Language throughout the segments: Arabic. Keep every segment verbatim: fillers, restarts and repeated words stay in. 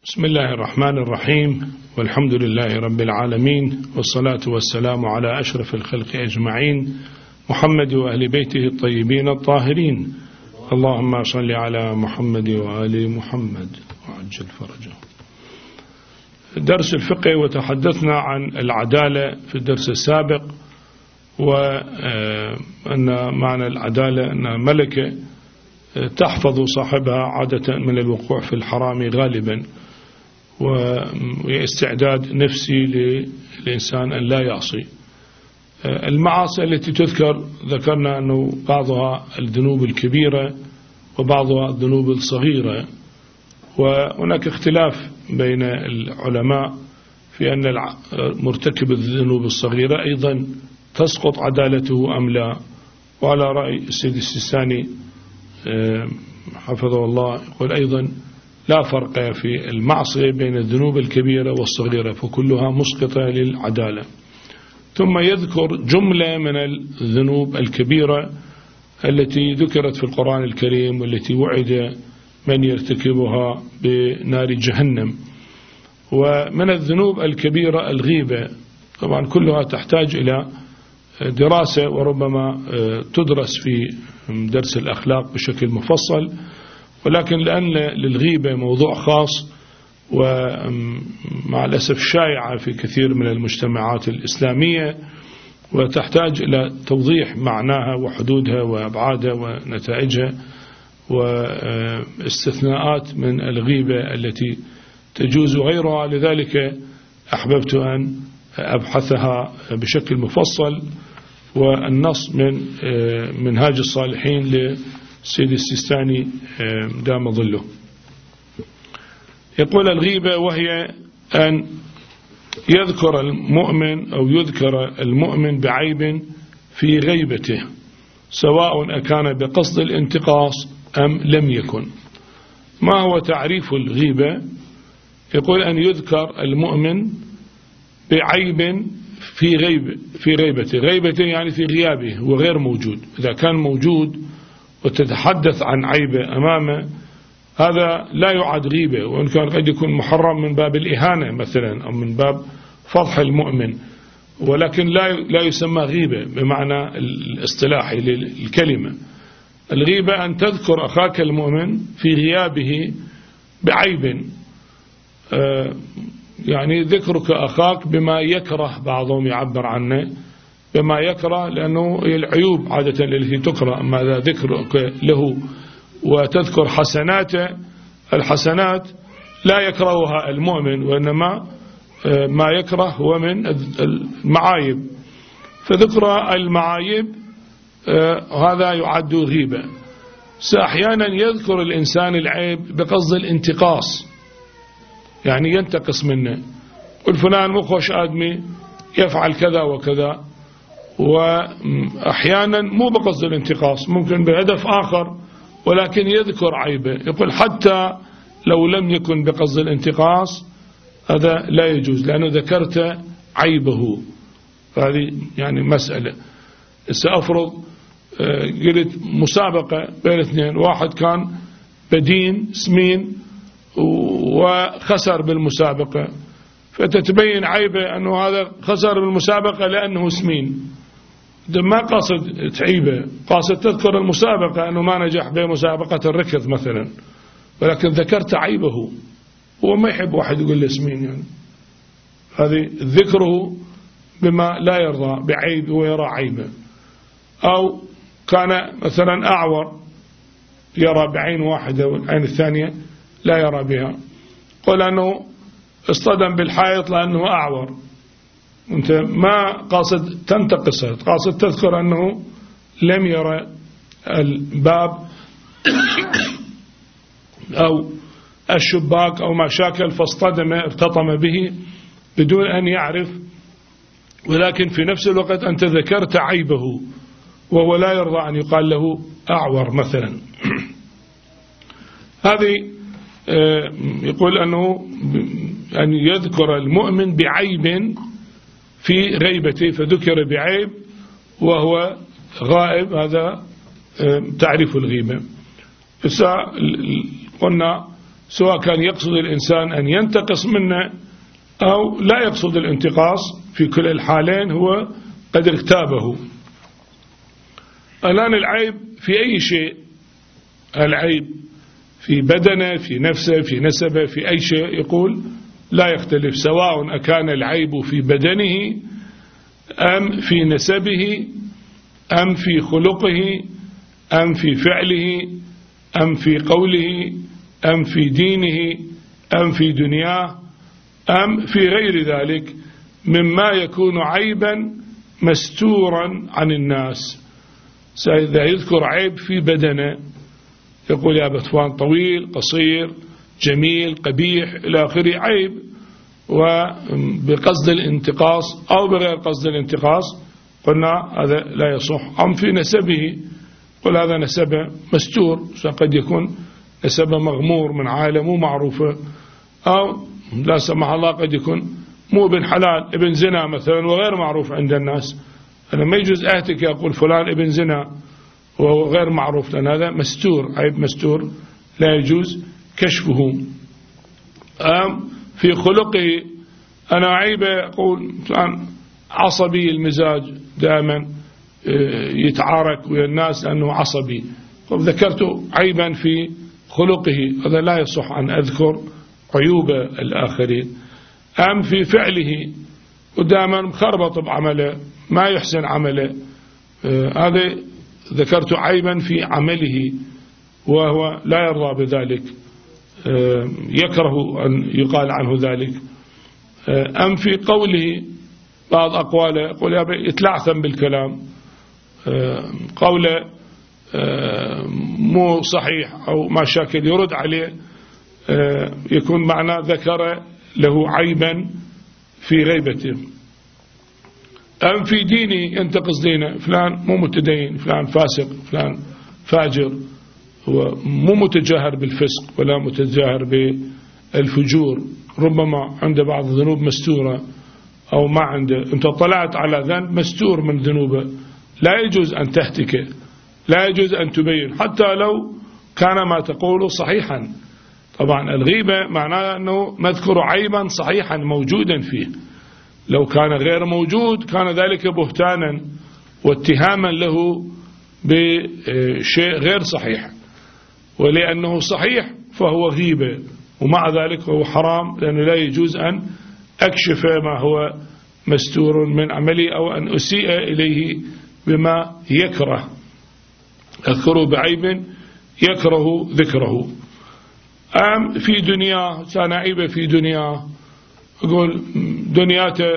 بسم الله الرحمن الرحيم، والحمد لله رب العالمين، والصلاة والسلام على أشرف الخلق أجمعين، محمد وأهل بيته الطيبين الطاهرين. اللهم صل على محمد وآل محمد وعجل فرجه. درس الفقه، وتحدثنا عن العدالة في الدرس السابق، وأن معنى العدالة أن ملكة تحفظ صاحبها عادة من الوقوع في الحرام غالبا، واستعداد نفسي للإنسان أن لا يعصي. المعاصي التي تذكر ذكرنا أنه بعضها الذنوب الكبيرة وبعضها الذنوب الصغيرة، وهناك اختلاف بين العلماء في أن مرتكب الذنوب الصغيرة أيضا تسقط عدالته أم لا. وعلى رأي السيد السيستاني حفظه الله يقول أيضا لا فرق في المعصية بين الذنوب الكبيرة والصغيرة، فكلها مسقطة للعدالة. ثم يذكر جملة من الذنوب الكبيرة التي ذكرت في القرآن الكريم، والتي وعد من يرتكبها بنار جهنم. ومن الذنوب الكبيرة الغيبة، طبعا كلها تحتاج إلى دراسة، وربما تدرس في درس الأخلاق بشكل مفصل، ولكن لأن للغيبة موضوع خاص ومع الأسف شائعة في كثير من المجتمعات الإسلامية، وتحتاج إلى توضيح معناها وحدودها وأبعادها ونتائجها واستثناءات من الغيبة التي تجوز غيرها. لذلك أحببت أن أبحثها بشكل مفصل، والنص من منهاج الصالحين للسيد السيستاني دام ظله. يقول الغيبة وهي أن يذكر المؤمن أو يذكر المؤمن بعيب في غيبته، سواء أكان بقصد الانتقاص أم لم يكن. ما هو تعريف الغيبة؟ يقول أن يذكر المؤمن بعيب في غيب في غيبته. غيبته يعني في غيابه وغير موجود. إذا كان موجود وتتحدث عن عيبه أمامه، هذا لا يعد غيبة، وإن كان قد يكون محرم من باب الإهانة مثلا أو من باب فضح المؤمن، ولكن لا لا يسمى غيبة بمعنى الاصطلاحي للكلمة. الغيبة أن تذكر أخاك المؤمن في غيابه بعيب، يعني ذكرك أخاك بما يكره، بعضهم يعبر عنه بما يكره، لأنه العيوب عادة التي تكره. أما إذا ذكرك له وتذكر حسناته، الحسنات لا يكرهها المؤمن، وإنما ما يكره هو من المعايب، فذكر المعايب هذا يعد غيبة. أحيانا يذكر الإنسان العيب بقصد الانتقاص، يعني ينتقص منه، قل فلان مخوش آدمي يفعل كذا وكذا، وأحيانا مو بقصد الانتقاص، ممكن بهدف آخر، ولكن يذكر عيبه. يقول حتى لو لم يكن بقصد الانتقاص هذا لا يجوز، لأنه ذكرت عيبه. هذه يعني مسألة. سأفرض قلت مسابقة بين اثنين، واحد كان بدين سمين وخسر بالمسابقة، فتتبين عيبه أنه هذا خسر بالمسابقة لأنه سمين. ما قاصد تعيبه، قاصد تذكر المسابقة أنه ما نجح بمسابقة الركض مثلا، ولكن ذكرت عيبه. هو ما يحب واحد يقول له سمين، يعني هذه ذكره بما لا يرضى بعيب ويرى عيبه. أو كان مثلا أعور، يرى بعين واحدة والعين الثانية لا يرى بها، قل أنه اصطدم بالحائط لأنه أعور، أنت ما قاصد تنتقصه، قاصد تذكر أنه لم يرى الباب أو الشباك أو ما شاكل فاصطدم ارتطم به بدون أن يعرف، ولكن في نفس الوقت أنت ذكرت عيبه، وهو لا يرضى أن يقال له أعور مثلا. هذه يقول أنه أن يذكر المؤمن بعيب في غيبته، فذكر بعيب وهو غائب، هذا تعريف الغيبة. قلنا سواء كان يقصد الإنسان أن ينتقص منه أو لا يقصد الانتقاص، في كل الحالين هو قد اغتابه. الآن العيب في أي شيء، العيب في بدنه، في نفسه، في نسبه، في أي شيء، يقول لا يختلف، سواء أكان العيب في بدنه أم في نسبه أم في خلقه أم في فعله أم في قوله أم في دينه أم في دنياه أم في غير ذلك مما يكون عيبا مستورا عن الناس. إذا يذكر عيب في بدنه يقول يا بطفان طويل قصير جميل قبيح إلى آخره، عيب، وبقصد الانتقاص أو بغير قصد الانتقاص قلنا هذا لا يصح. أم في نسبه قل هذا نسبه مستور، قد يكون نسبه مغمور من عائلة مو معروفة، أو لا سمح الله قد يكون مو ابن حلال ابن زنا مثلا وغير معروف عند الناس. أنا ما يجوز أهتك أقول فلان ابن زنا وهو غير معروف، لأن هذا مستور، عيب مستور لا يجوز كشفه. أم في خلقه أنا عيبة أقول فلان عصبي المزاج دائما يتعارك ويا الناس لأنه عصبي، ذكرت عيبا في خلقه، هذا لا يصح أن أذكر عيوب الآخرين. أم في فعله ودائما مخربط بعمله ما يحسن عمله، هذا ذكرت عيبا في عمله وهو لا يرضى بذلك، يكره أن يقال عنه ذلك. أم في قوله بعض أقواله يقول يتلعثم بالكلام، قوله مو صحيح أو ما شاكل يرد عليه، يكون معنى ذكر له عيبا في غيبته. أم في دينه ينتقص دينه، فلان مو متدين، فلان فاسق، فلان فاجر، هو مو متجاهر بالفسق ولا متجاهر بالفجور، ربما عنده بعض الذنوب مستورة أو ما عنده، أنت طلعت على ذنب مستور من ذنوبه، لا يجوز أن تهتكه، لا يجوز أن تبين حتى لو كان ما تقوله صحيحا. طبعا الغيبة معناه أنه نذكر عيبا صحيحا موجودا فيه، لو كان غير موجود كان ذلك بهتانا واتهاما له بشيء غير صحيح، ولأنه صحيح فهو غيبة، ومع ذلك هو حرام، لأنه لا يجوز أن أكشف ما هو مستور من عملي أو أن أسيء إليه بما يكره، أذكره بعيب يكره ذكره. أم في دنياه كان عيبة في دنياه، أقول دنياته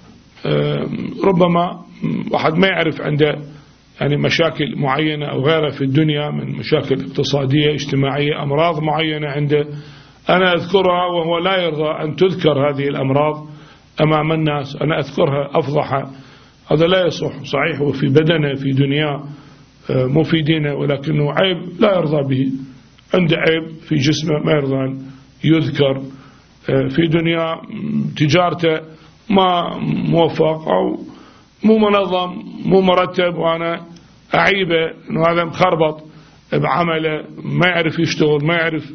ربما واحد ما يعرف عنده يعني مشاكل معينة أو غيرها في الدنيا من مشاكل اقتصادية اجتماعية، أمراض معينة عنده، أنا أذكرها وهو لا يرضى أن تذكر هذه الأمراض أمام الناس، أنا أذكرها أفضح، هذا لا يصح. صحيح وفي بدنه في دنياه مو في دينه، ولكنه عيب لا يرضى به، عنده عيب في جسمه ما يرضى أن يذكر، في دنيا تجارته ما موفق أو مو منظم مو مرتب، وأنا أعيبه أنه هذا مخربط بعمله، ما يعرف يشتغل ما يعرف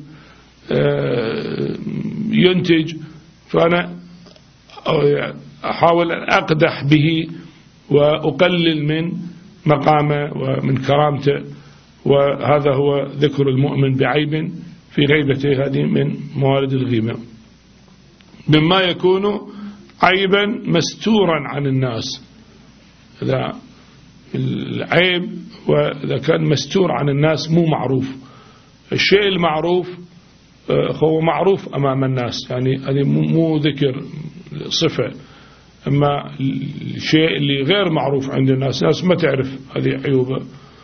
ينتج، فأنا أحاول أن أقدح به وأقلل من مقامه ومن كرامته، وهذا هو ذكر المؤمن بعيب في غيبته، هذه من موارد الغيبة، مما يكون عيبا مستورا عن الناس. إذا العيب وإذا كان مستور عن الناس مو معروف، الشيء المعروف هو معروف أمام الناس، يعني هذه مو ذكر صفة، أما الشيء اللي غير معروف عند الناس، الناس ما تعرف هذه عيوبه،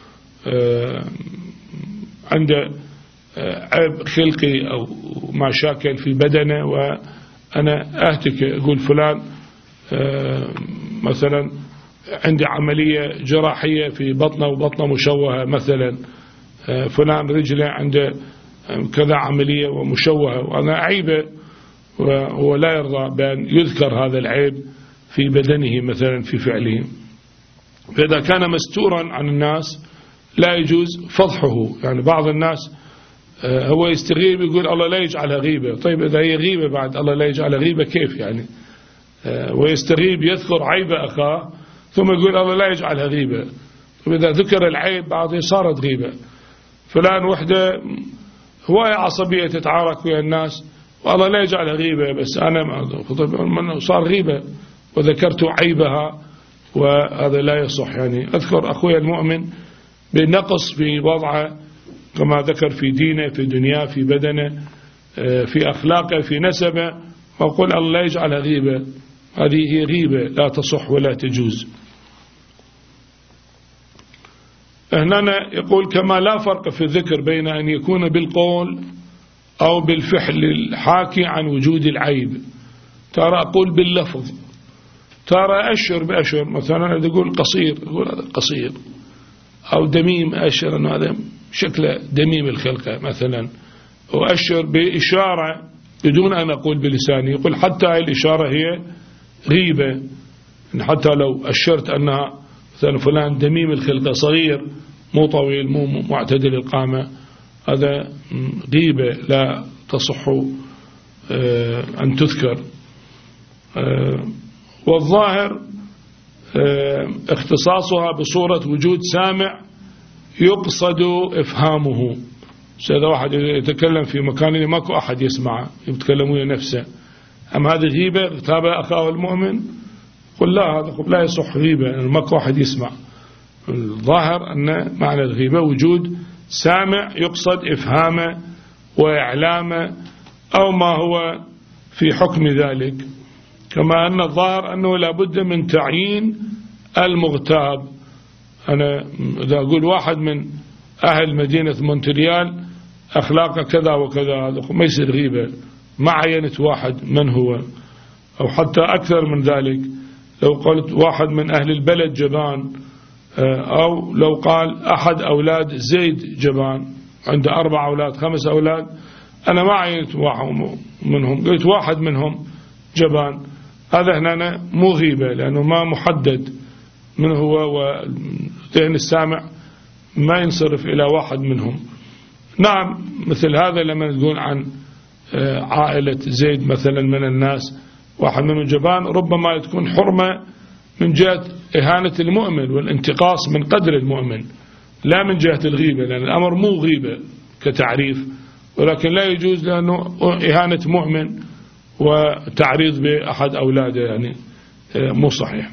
عنده عيب خلقي أو مشاكل في بدنه، وأنا أهتك أقول فلان مثلا عندي عملية جراحية في بطنه وبطنه مشوهة مثلا، فلان رجله عنده كذا عملية ومشوهة، وأنا عيبه وهو لا يرضى بأن يذكر هذا العيب في بدنه مثلا في فعله. فإذا كان مستورا عن الناس لا يجوز فضحه، يعني بعض الناس هو يستغيب يقول الله لا يجعلها غيبة. طيب إذا هي غيبة بعد الله لا يجعلها غيبة كيف يعني؟ ويستغيب يذكر عيب أخاه ثم يقول الله لا يجعلها غيبة. طيب إذا ذكر العيب بعضه صارت غيبة. فلان وحده هواية عصبية تتعارك ويا الناس والله لا يجعلها غيبة بس أنا ما صار غيبة وذكرت عيبها، وهذا لا يصح. يعني أذكر أخوي المؤمن بنقص في وضعه كما ذكر في دينه في دنياه في بدنه في أخلاقه في نسبه، وأقول الله لا يجعلها غيبة. هذه هي غيبة لا تصح ولا تجوز. هنا يقول كما لا فرق في الذكر بين أن يكون بالقول أو بالفعل الحاكي عن وجود العيب. ترى أقول باللفظ، ترى أشر بأشر، مثلا إذا أقول قصير أقول هذا قصير، أو دميم أشر أنه هذا شكله دميم الخلقة مثلا، وأشر بإشارة بدون أن أقول بلساني. يقول حتى الإشارة هي غيبة، حتى لو أشرت أنها مثلا فلان دميم الخلقة صغير مو طويل مو معتدل القامة، هذا غيبة لا تصح أن تذكر. والظاهر اختصاصها بصورة وجود سامع يقصد إفهامه. إذا واحد يتكلم في مكان ماكو أحد يسمعه يتكلم ويا نفسه، أم هذه غيبة تابع أخاه المؤمن؟ قل لا، هذا لا يصح غيبة لأنه ماكو أحد يسمع. الظاهر أن معنى الغيبة وجود سامع يقصد إفهامه وإعلامه أو ما هو في حكم ذلك. كما أن الظاهر أنه لابد من تعيين المغتاب. أنا إذا أقول واحد من أهل مدينة مونتريال أخلاقه كذا وكذا، هذا ما يصير غيبة، ما عينت واحد من هو. أو حتى أكثر من ذلك، لو قلت واحد من أهل البلد جبان، أو لو قال أحد أولاد زيد جبان، عنده أربع أولاد خمس أولاد، أنا ما عينت واحد منهم، قلت واحد منهم جبان، هذا هنا مو غيبة لأنه ما محدد من هو، وذهن السامع ما ينصرف إلى واحد منهم. نعم مثل هذا لما نقول عن عائلة زيد مثلا من الناس واحد منهم جبان، ربما تكون حرمة من جهة إهانة المؤمن والانتقاص من قدر المؤمن، لا من جهة الغيبة، لأن الأمر مو غيبة كتعريف، ولكن لا يجوز لأنه إهانة مؤمن وتعريض بأحد أولاده، يعني مو صحيح.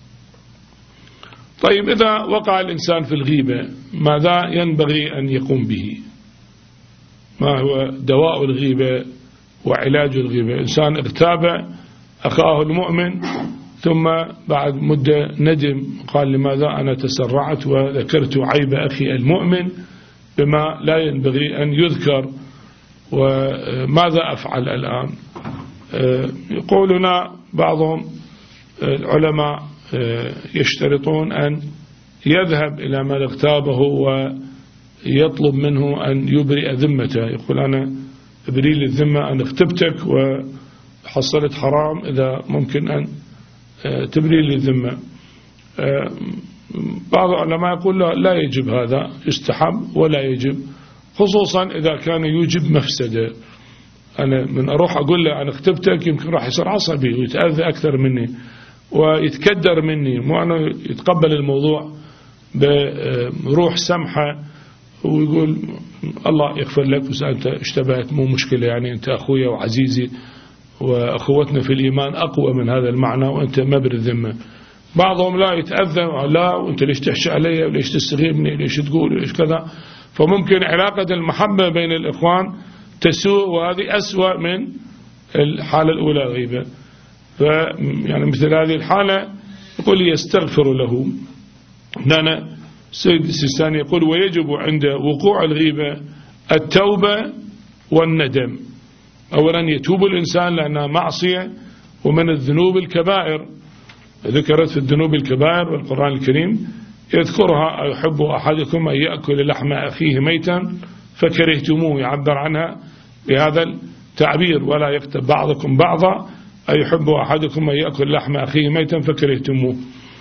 طيب إذا وقع الإنسان في الغيبة ماذا ينبغي أن يقوم به؟ ما هو دواء الغيبة وعلاج الغيبة؟ إنسان اغتاب أخاه المؤمن ثم بعد مدة ندم، قال لماذا أنا تسرعت وذكرت عيب أخي المؤمن بما لا ينبغي أن يذكر، وماذا أفعل الآن؟ يقولنا بعضهم العلماء يشترطون أن يذهب إلى من اغتابه ويطلب منه أن يبرئ ذمته. يقول أنا أبري لي الذمة، أن اغتبتك وحصلت حرام، إذا ممكن أن تبري لي الذمة. بعض العلماء يقول لا يجب هذا، يستحب ولا يجب، خصوصا إذا كان يوجب مفسدة. أنا من أروح أقول له أنا اغتبتك يمكن راح يصير عصبي ويتأذى أكثر مني ويتكدر مني، مو أنه يتقبل الموضوع بروح سمحة ويقول الله يغفر لك بس أنت اشتبهت مو مشكلة، يعني أنت أخويا وعزيزي وأخوتنا في الإيمان أقوى من هذا المعنى وأنت مبر الذمة. بعضهم لا يتأذى، لا وأنت ليش تحشي علي وليش تستغيبني ليش تقول ليش كذا، فممكن علاقة المحبة بين الإخوان تسوء، وهذه أسوأ من الحالة الأولى غيبة. فيعني مثل هذه الحالة يقول يستغفر له. هنا سيد السيستاني يقول ويجب عند وقوع الغيبة التوبة والندم. أولا يتوب الإنسان لأنها معصية ومن الذنوب الكبائر، ذكرت في الذنوب الكبائر والقرآن الكريم يذكرها أيحب أحدكم أن يأكل لحم أخيه ميتا فكرهتموه، يعبر عنها بهذا التعبير ولا يغتب بعضكم بعضا أيحب أحدكم أن يأكل لحم أخيه ميتا فكرهتموه.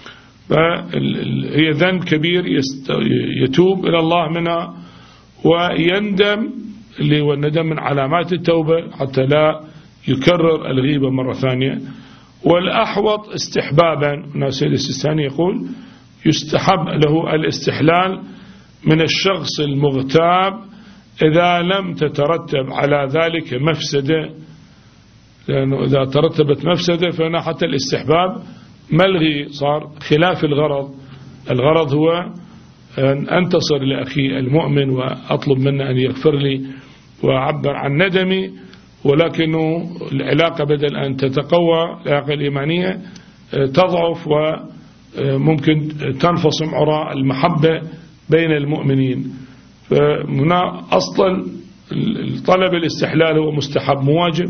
فهي ذنب كبير يتوب إلى الله منها ويندم اللي هو الندم من علامات التوبة حتى لا يكرر الغيبة مرة ثانية. والأحوط استحبابا، السيد السيستاني يقول يستحب له الاستحلال من الشخص المغتاب إذا لم تترتب على ذلك مفسدة، لأنه إذا ترتبت مفسدة فهنا حتى الاستحباب ملغي، صار خلاف الغرض. الغرض هو أن أنتصر لأخي المؤمن وأطلب منه أن يغفر لي وأعبر عن ندمي، ولكنه العلاقة بدل أن تتقوى العلاقة الإيمانية تضعف وممكن تنفصم عراء المحبة بين المؤمنين. فهنا أصلا طلب الاستحلال هو مستحب مواجب،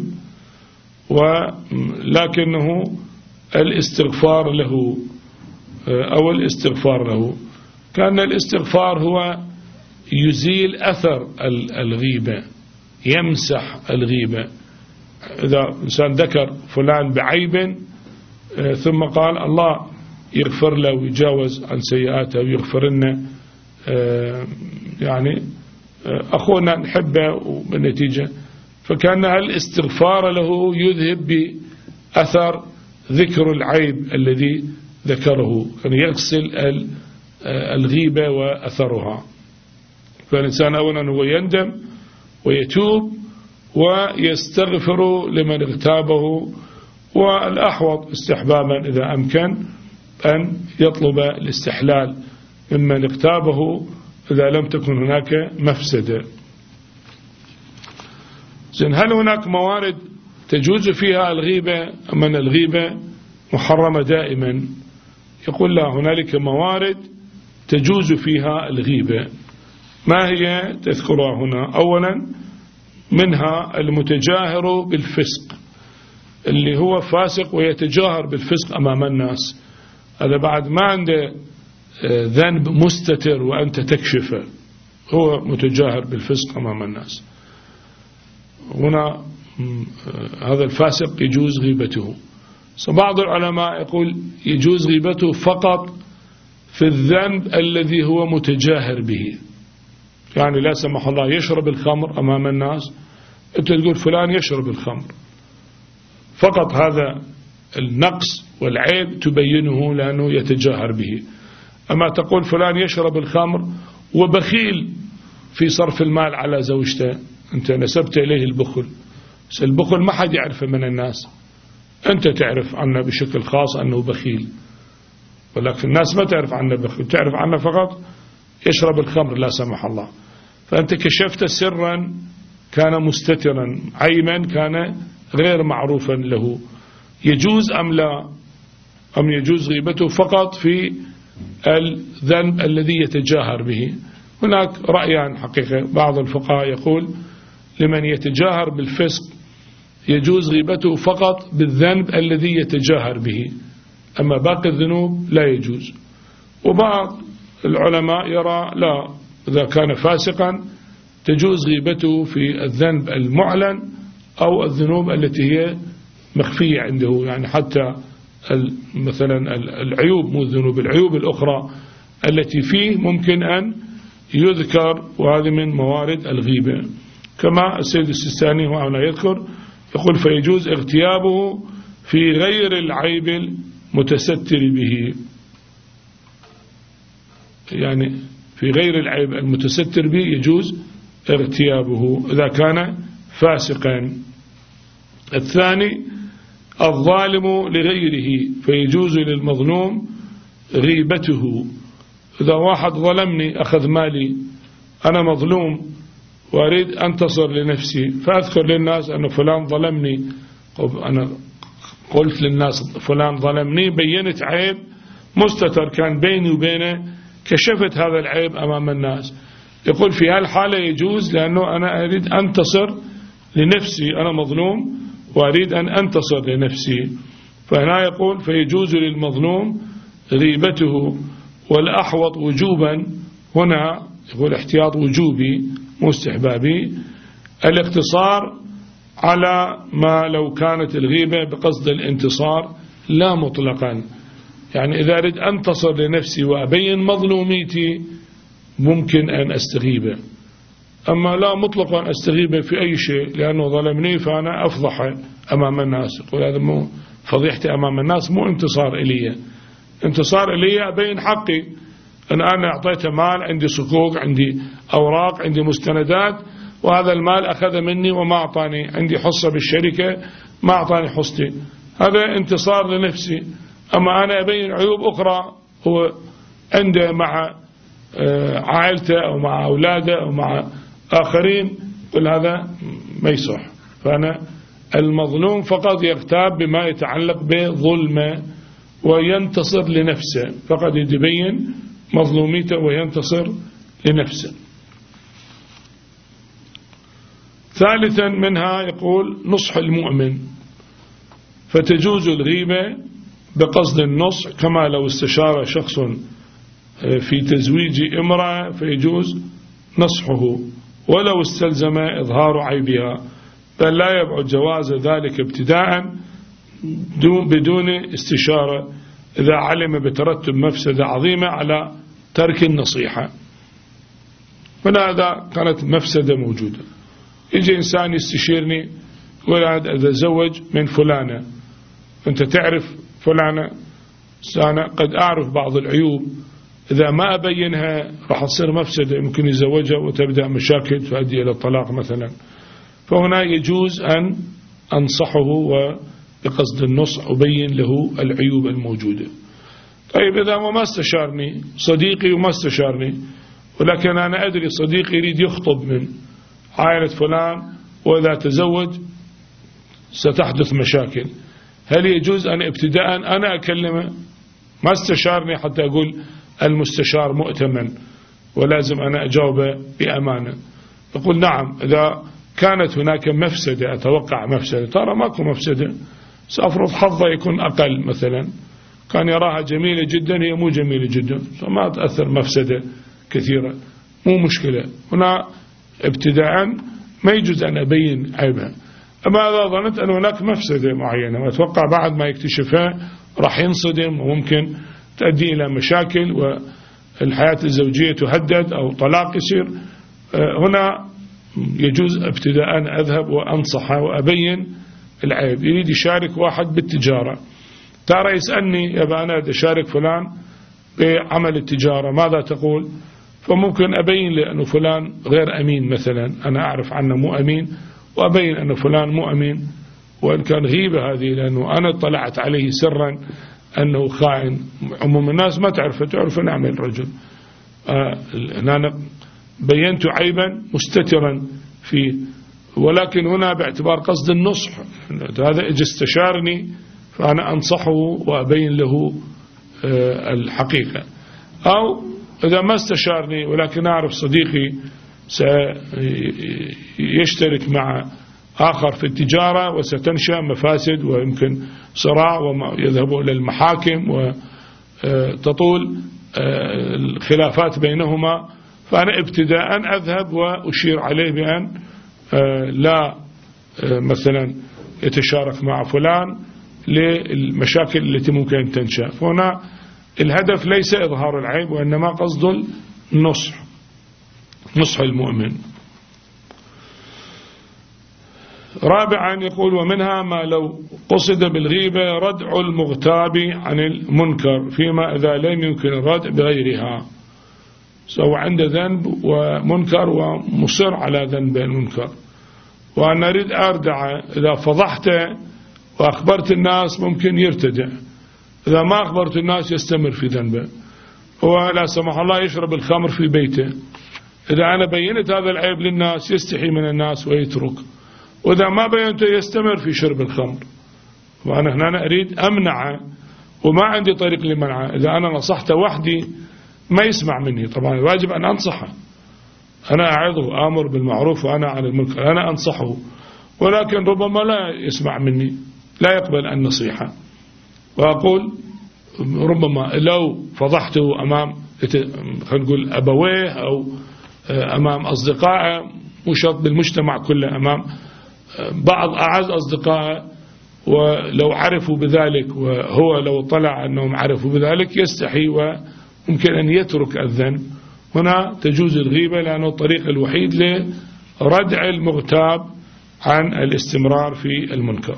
ولكنه الاستغفار له أو الاستغفار له كان الاستغفار هو يزيل أثر الغيبة، يمسح الغيبة. إذا إنسان ذكر فلان بعيب ثم قال الله يغفر له ويجاوز عن سيئاته ويغفر لنا، يعني أخونا نحبه وبالنتيجة فكان الاستغفار له يذهب بأثر ذكر العيب الذي ذكره، كان يغسل الغيبة وأثرها. فالإنسان أولا هو يندم ويتوب ويستغفر لمن اغتابه، والأحوط استحبابا إذا أمكن أن يطلب الاستحلال ممن اغتابه إذا لم تكن هناك مفسدة. زين، هل هناك موارد تجوز فيها الغيبة أم أن الغيبة محرمة دائما؟ يقول لا، هنالك موارد تجوز فيها الغيبة. ما هي؟ تذكرها هنا. أولا منها المتجاهر بالفسق، اللي هو فاسق ويتجاهر بالفسق أمام الناس، هذا بعد ما عنده ذنب مستتر وأنت تكشفه، هو متجاهر بالفسق أمام الناس. هنا هذا الفاسق يجوز غيبته. بعض العلماء يقول يجوز غيبته فقط في الذنب الذي هو متجاهر به، يعني لا سمح الله يشرب الخمر أمام الناس، أنت تقول فلان يشرب الخمر، فقط هذا النقص والعيب تبينه لأنه يتجاهر به. أما تقول فلان يشرب الخمر وبخيل في صرف المال على زوجته، أنت نسبت إليه البخل، بس البخل ما حد يعرفه من الناس، أنت تعرف عنه بشكل خاص أنه بخيل، ولكن الناس ما تعرف عنه بخيل، تعرف عنه فقط يشرب الخمر لا سمح الله. فأنت كشفت سرا كان مستترا، عيبا كان غير معروفا له، يجوز أم لا؟ أم يجوز غيبته فقط في الذنب الذي يتجاهر به؟ هناك رأيان حقيقة. بعض الفقهاء يقول لمن يتجاهر بالفسق يجوز غيبته فقط بالذنب الذي يتجاهر به، أما باقي الذنوب لا يجوز. وبعض العلماء يرى لا، إذا كان فاسقا تجوز غيبته في الذنب المعلن أو الذنوب التي هي مخفية عنده، يعني حتى مثلا العيوب، مو الذنوب، العيوب الأخرى التي فيه ممكن أن يذكر، وهذه من موارد الغيبة. كما السيد السيستاني هو هنا يذكر يقول فيجوز اغتيابه في غير العيب المتستر به، يعني في غير العيب المتستر به يجوز اغتيابه إذا كان فاسقا. الثاني الظالم لغيره، فيجوز للمظلوم غيبته. إذا واحد ظلمني أخذ مالي، أنا مظلوم وأريد أنتصر لنفسي، فأذكر للناس أن فلان ظلمني، أنا قلت للناس فلان ظلمني، بينت عيب مستتر كان بيني وبينه، كشفت هذا العيب أمام الناس. يقول في هالحالة يجوز، لأنه أنا أريد أنتصر لنفسي، أنا مظلوم وأريد أن أنتصر لنفسي. فهنا يقول فيجوز للمظلوم غيبته. والأحوط وجوبا، هنا يقول احتياط وجوبي مستحبابي، الاقتصار على ما لو كانت الغيبة بقصد الانتصار لا مطلقا، يعني إذا أريد أنتصر لنفسي وأبين مظلوميتي ممكن أن أستغيبه، أما لا مطلقا أستغيبه في أي شيء لأنه ظلمني فأنا أفضح أمام الناس. يقول هذا مو فضيحتي أمام الناس، مو انتصار إلي. انتصار إلي أبين حقي، أن أنا أعطيته مال، عندي صكوك، عندي أوراق، عندي مستندات، وهذا المال أخذ مني وما أعطاني، عندي حصة بالشركة ما أعطاني حصتي، هذا انتصار لنفسي. أما أنا أبين عيوب أخرى هو عنده مع عائلته أو مع أولاده أو مع آخرين، كل هذا ما يصح. فأنا المظلوم فقط يغتاب بما يتعلق بظلمه وينتصر لنفسه، فقد يبين مظلوميته وينتصر لنفسه. ثالثا منها يقول نصح المؤمن، فتجوز الغيبة بقصد النصح، كما لو استشار شخص في تزويج امرأة فيجوز نصحه ولو استلزم إظهار عيبها، بل لا يبعد جواز ذلك ابتداء بدون استشارة إذا علم بترتب مفسدة عظيمة على ترك النصيحة. فهذا كانت مفسدة موجودة، يجي إنسان يستشيرني يقول أتزوج من فلانة، أنت تعرف فلانة، أنا قد أعرف بعض العيوب، إذا ما أبينها راح تصير مفسدة، يمكن يزوجها وتبدأ مشاكل تؤدي إلى الطلاق مثلا. فهنا يجوز أن أنصحه وبقصد النصح أبين له العيوب الموجودة. طيب إذا ما استشارني صديقي وما استشارني، ولكن أنا أدري صديقي يريد يخطب من عائلة فلان، وإذا تزوج ستحدث مشاكل، هل يجوز أن ابتداء أنا أكلمه؟ ما استشارني حتى أقول المستشار مؤتمن ولازم أنا أجاوبه بأمانة. أقول نعم، إذا كانت هناك مفسدة، أتوقع مفسدة، ترى ماكو مفسدة، سأفرض حظه يكون أقل مثلا، كان يراها جميلة جدا هي مو جميلة جدا، فما تأثر مفسدة كثيرة، مو مشكلة. هنا ابتداء ما يجوز أن أبين عيبها. أما إذا ظننت أن هناك مفسدة معينة وأتوقع بعد ما يكتشفها راح ينصدم وممكن تؤدي إلى مشاكل والحياة الزوجية تهدد أو طلاق يصير، هنا يجوز ابتداء أذهب وأنصحه وأبين العيب. يريد يشارك واحد بالتجارة، ترى يسألني يا أنا أشارك فلان بعمل التجارة ماذا تقول؟ فممكن أبين لأنه فلان غير أمين مثلا، أنا أعرف عنه مو أمين، وأبين أن فلان مو أمين، وإن كان غيبة هذه لأنه أنا اطلعت عليه سرا أنه خائن، عموم الناس ما تعرف، تعرف نعم الرجل. آه أنا بينت عيبا مستترا فيه، ولكن هنا باعتبار قصد النصح، هذا اجى استشارني فأنا أنصحه وأبين له آه الحقيقة. أو إذا ما استشارني ولكن أعرف صديقي سيشترك مع آخر في التجارة وستنشأ مفاسد ويمكن صراع ويذهب إلى المحاكم وتطول الخلافات بينهما، فأنا ابتداء أذهب وأشير عليه بأن لا مثلا يتشارك مع فلان للمشاكل التي ممكن تنشأ. فهنا الهدف ليس إظهار العيب وإنما قصد النصح، نصح المؤمن. رابعا يقول ومنها ما لو قصد بالغيبة ردع المغتاب عن المنكر فيما إذا لم يمكن الردع بغيرها، سواء عنده ذنب ومنكر ومصر على ذنب المنكر، وأنا أريد أردع، إذا فضحته وأخبرت الناس ممكن يرتدع، إذا ما أخبرت الناس يستمر في ذنبه، ولا سمح الله يشرب الخمر في بيته، إذا أنا بينت هذا العيب للناس يستحي من الناس ويترك، وإذا ما بينته يستمر في شرب الخمر، وأنا هنا أريد أمنعه وما عندي طريق لمنعه. إذا أنا نصحته وحدي ما يسمع مني، طبعا واجب أن أنصحه، أنا أعظه، آمر بالمعروف وأنا عن المنكر، أنا أنصحه، ولكن ربما لا يسمع مني، لا يقبل النصيحة. وأقول ربما لو فضحته أمام خلينا نقول أبويه أو أمام أصدقائه، وشرط بالمجتمع كله، أمام بعض أعز أصدقائه، ولو عرفوا بذلك وهو لو طلع أنهم عرفوا بذلك يستحي وممكن أن يترك الذنب، هنا تجوز الغيبة، لأنه الطريق الوحيد لردع المغتاب عن الاستمرار في المنكر.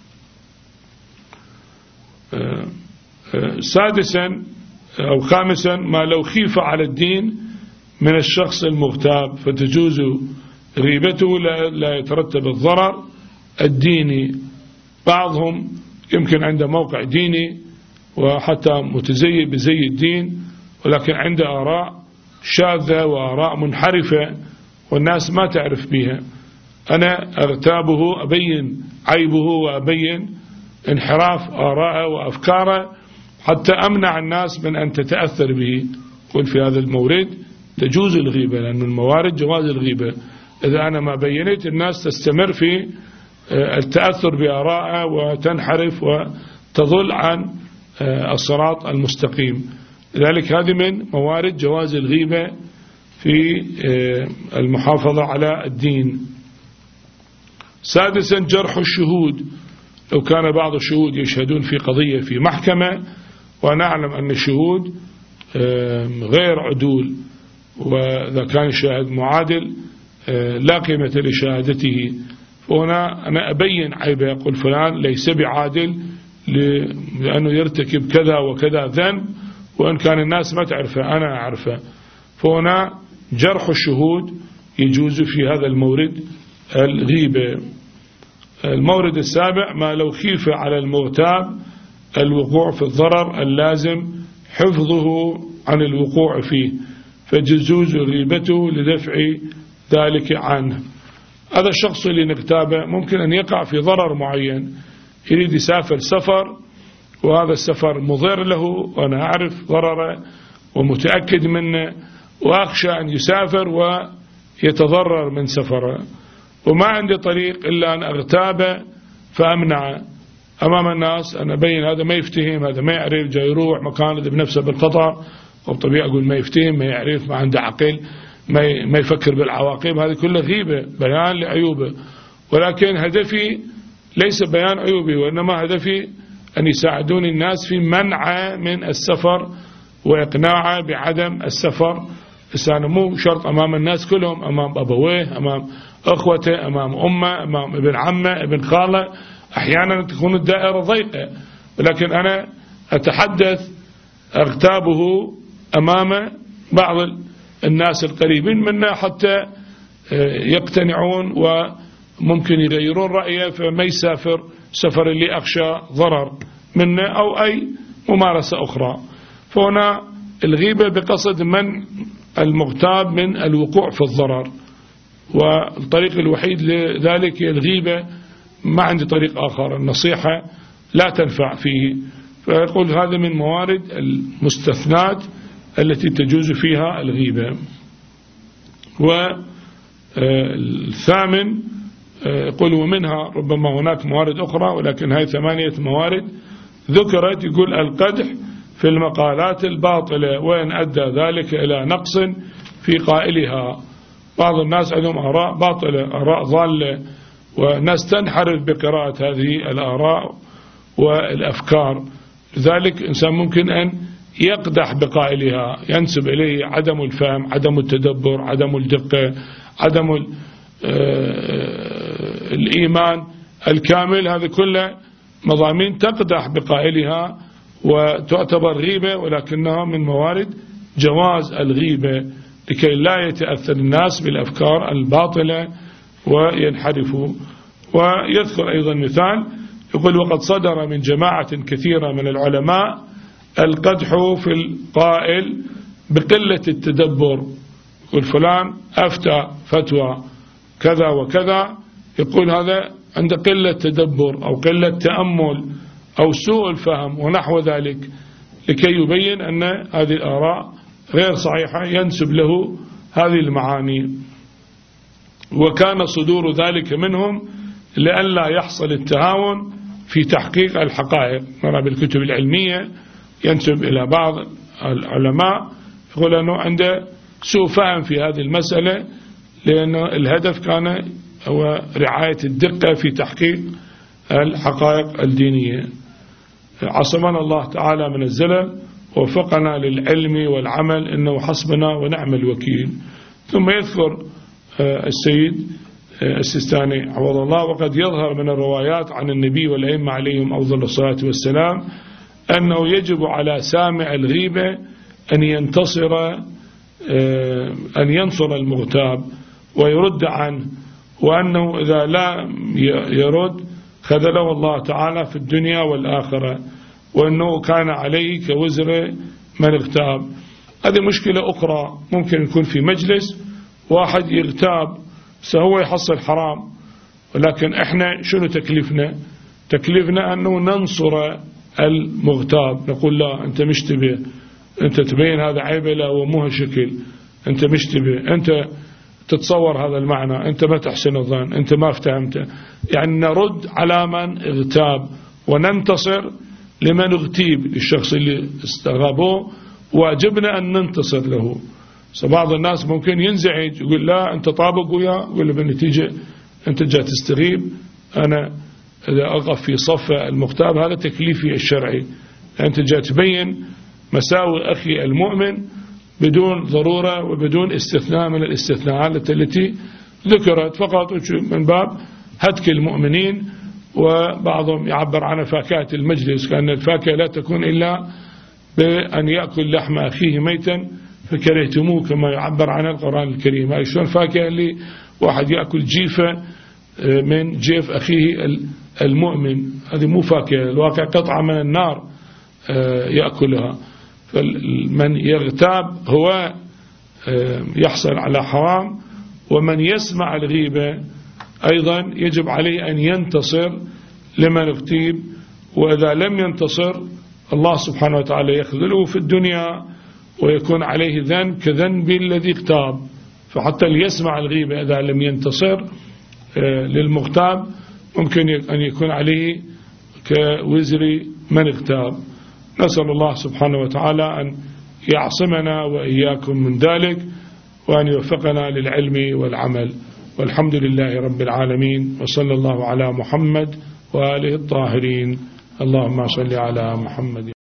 سادسا أو خامسا ما لو خيف على الدين من الشخص المغتاب فتجوز غيبته لا يترتب الضرر الديني. بعضهم يمكن عنده موقع ديني وحتى متزي بزي الدين، ولكن عنده آراء شاذة وآراء منحرفة والناس ما تعرف بها. أنا أغتابه، أبين عيبه وأبين انحراف آراءه وأفكاره حتى أمنع الناس من أن تتأثر به. قل في هذا المورد تجوز الغيبة، لأن من موارد جواز الغيبة إذا أنا ما بينت الناس تستمر في التأثر بآرائه وتنحرف وتضل عن الصراط المستقيم. لذلك هذه من موارد جواز الغيبة في المحافظة على الدين. سادسا جرح الشهود. لو كان بعض الشهود يشهدون في قضية في محكمة ونعلم أن الشهود غير عدول، وإذا كان الشاهد معادل لا قيمة لشهادته، فهنا أنا أبين عيبه، أقول فلان ليس بعادل لأنه يرتكب كذا وكذا ذنب، وإن كان الناس ما تعرفه أنا أعرفه. فهنا جرح الشهود يجوز في هذا المورد الغيبة. المورد السابع ما لو خيف على المغتاب الوقوع في الضرر اللازم حفظه عن الوقوع فيه فجزوز غيبته لدفع ذلك عنه. هذا الشخص اللي نغتابه ممكن أن يقع في ضرر معين، يريد يسافر سفر وهذا السفر مضر له وأنا أعرف ضرره ومتأكد منه، وأخشى أن يسافر ويتضرر من سفره، وما عندي طريق إلا أن أغتابه فأمنعه أمام الناس، أنا أبين هذا ما يفتهم، هذا ما يعرف، جاي يروح مكان بنفسه بالقطر، وبطبيعة أقول ما يفتهم، ما يعرف، ما عنده عقل، ما يفكر بالعواقب. هذه كلها غيبة، بيان لعيوبه. ولكن هدفي ليس بيان عيوبي، وإنما هدفي أن يساعدون الناس في منع من السفر وإقناعه بعدم السفر. إنسان مو شرط أمام الناس كلهم، أمام أبويه، أمام أخوته، أمام أمه، أمام ابن عمه، ابن خاله، أحيانا تكون الدائرة ضيقة، ولكن أنا أتحدث أغتابه أمام بعض الناس القريبين منا حتى يقتنعون وممكن يغيرون رأيه فما يسافر سفر اللي أخشى ضرر منه أو أي ممارسة أخرى. فهنا الغيبة بقصد منع المغتاب من الوقوع في الضرر، والطريق الوحيد لذلك هي الغيبة، ما عندي طريق آخر، النصيحة لا تنفع فيه. فيقول هذا من موارد المستثنات التي تجوز فيها الغيبة. والثامن يقول ومنها ربما هناك موارد أخرى، ولكن هاي ثمانية موارد ذكرت. يقول القدح في المقالات الباطلة وإن أدى ذلك إلى نقص في قائلها. بعض الناس عندهم آراء باطلة، آراء ضالة، والناس تنحرف بقراءة هذه الآراء والأفكار، لذلك إنسان ممكن أن يقدح بقائلها، ينسب إليه عدم الفهم، عدم التدبر، عدم الدقة، عدم الإيمان الكامل. هذا كله مضامين تقدح بقائلها وتعتبر غيبة، ولكنها من موارد جواز الغيبة لكي لا يتأثر الناس بالأفكار الباطلة وينحرفوا. ويذكر أيضا مثال، يقول وقد صدر من جماعة كثيرة من العلماء القدح في القائل بقلة التدبر. يقول فلان أفتى فتوى كذا وكذا، يقول هذا عند قلة تدبر أو قلة تأمل أو سوء الفهم ونحو ذلك، لكي يبين أن هذه الآراء غير صحيحة، ينسب له هذه المعاني. وكان صدور ذلك منهم لئلا يحصل التهاون في تحقيق الحقائق. نرى بالكتب العلمية ينسب إلى بعض العلماء يقول أنه عنده سوء فهم في هذه المسألة، لأن الهدف كان هو رعاية الدقة في تحقيق الحقائق الدينية. عصمنا الله تعالى من الزلل، ووفقنا للعلم والعمل إنه حسبنا ونعم الوكيل. ثم يذكر السيد السيستاني عوض الله: وقد يظهر من الروايات عن النبي والأئمة عليهم أفضل الصلاة والسلام أنه يجب على سامع الغيبة أن ينتصر أن ينصر المغتاب ويرد عنه، وأنه إذا لا يرد خذله الله تعالى في الدنيا والآخرة، وأنه كان عليه كوزر من اغتاب. هذه مشكلة أخرى، ممكن يكون في مجلس واحد يغتاب سهو يحصل حرام، ولكن احنا شنو تكليفنا؟ تكليفنا أنه ننصر المغتاب، نقول لا أنت مشتبه، أنت تبين هذا عيبه، لا وموها شكل، أنت مشتبه، أنت تتصور هذا المعنى، أنت ما تحسن الظن، أنت ما افتهمته. يعني نرد على من اغتاب وننتصر لمن اغتيب، للشخص اللي استغابوه واجبنا أن ننتصر له. بعض الناس ممكن ينزعج يقول لا أنت طابق وياه، يقول له بالنتيجة أنت جاء تستغيب، أنا إذا أقف في صف المغتاب هذا تكليفي الشرعي، أنت جاء تبين مساوئ أخي المؤمن بدون ضرورة وبدون استثناء من الاستثناءات التي ذكرت، فقط من باب هتك المؤمنين. وبعضهم يعبر عن فاكهة المجلس، كأن الفاكهة لا تكون إلا بأن يأكل لحم أخيه ميتا فكرهتموه، كما يعبر عن القرآن الكريم. هاي شلون فاكهة اللي واحد يأكل جيفة من جيف أخيه المؤمن؟ هذه مو فاكهة، الواقع قطعة من النار يأكلها. فمن يغتاب هو يحصل على حرام، ومن يسمع الغيبة أيضا يجب عليه أن ينتصر لمن اغتيب، وإذا لم ينتصر الله سبحانه وتعالى يخذله في الدنيا ويكون عليه ذنب كذنب الذي اغتاب. فحتى اللي يسمع الغيبة إذا لم ينتصر للمغتاب ممكن أن يكون عليه كوزر من اغتاب. نسأل الله سبحانه وتعالى أن يعصمنا وإياكم من ذلك، وأن يوفقنا للعلم والعمل، والحمد لله رب العالمين، وصلى الله على محمد وآله الطاهرين. اللهم صل على محمد.